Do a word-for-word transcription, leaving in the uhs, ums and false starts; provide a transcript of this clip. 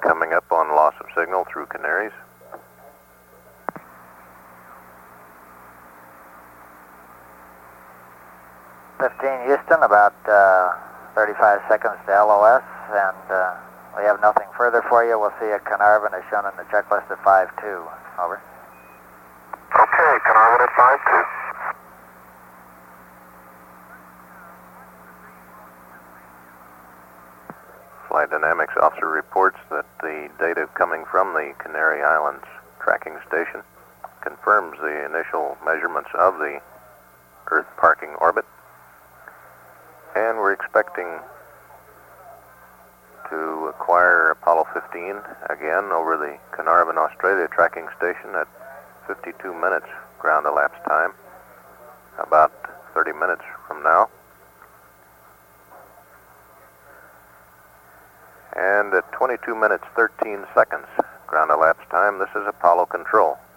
coming up on loss of signal through Canaries. fifteen Houston, about uh, thirty-five seconds to L O S, and uh, we have nothing further for you. We'll see you at Carnarvon as shown in the checklist at five two. Over. Okay, Carnarvon at five two. Flight Dynamics officer reports that the data coming from the Canary Islands tracking station confirms the initial measurements of the Earth parking orbit. And we're expecting to acquire Apollo fifteen again over the Carnarvon, Australia tracking station at fifty-two minutes ground elapsed time, about thirty minutes from now. And at twenty-two minutes thirteen seconds ground elapsed time, this is Apollo Control.